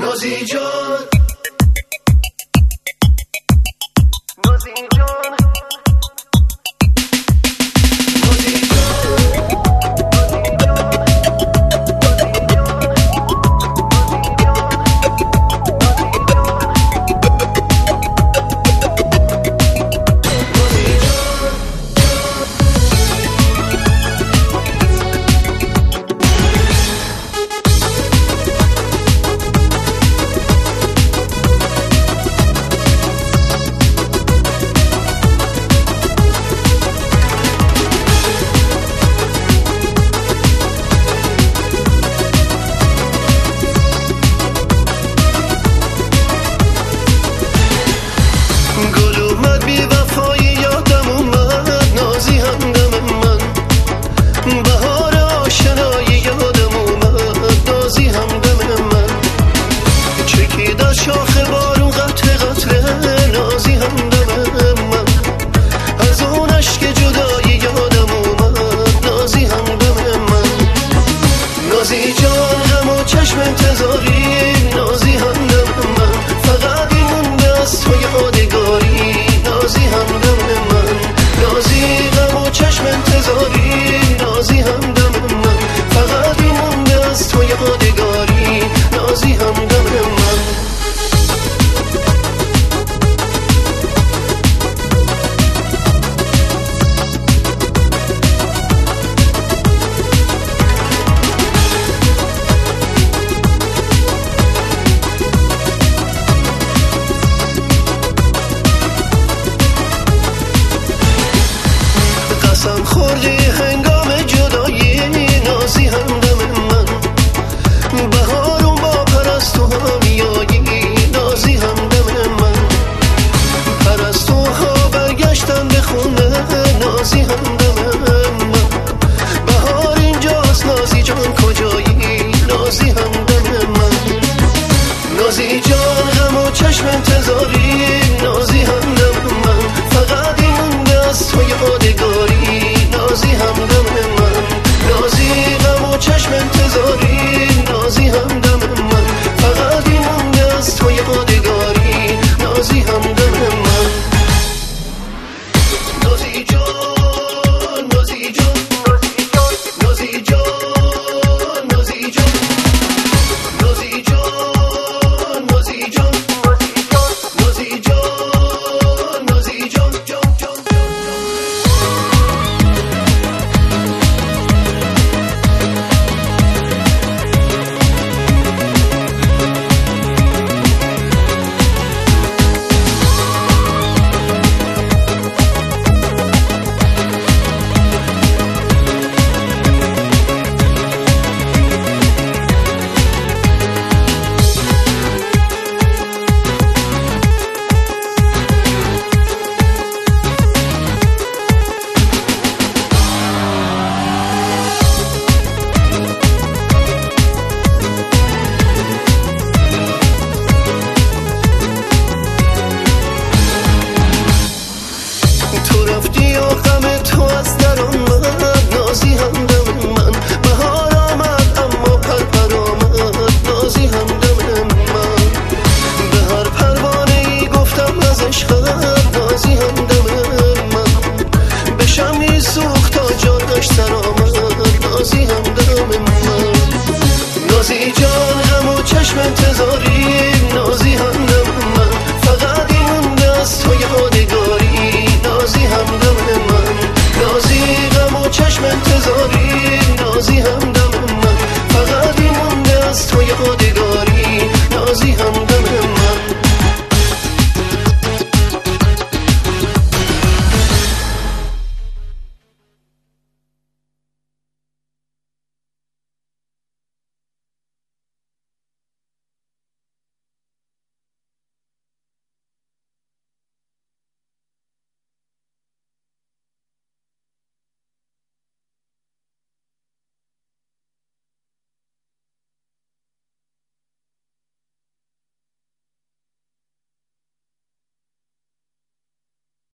نازی جان، نازی جان، نازی جان. نازی جان غم و چشم انتظاری، نازی همدم من، فقط این مونده از تو یادگاری، نازی همدم من، نازی غم و چشم انتظاری، نازی همدم من، فقط این مونده از تو یادگاری، نازی همدم من. قسم خوردی هنگام جدایی، نازی همدم من، بهارون با پرستوها میایی، نازی همدم من، پرستوها برگشتن به خونه، نازی همدم من، بهار اینجاست نازی جان کجایی، نازی همدم من، نازی جان غم و چشم انتظاری،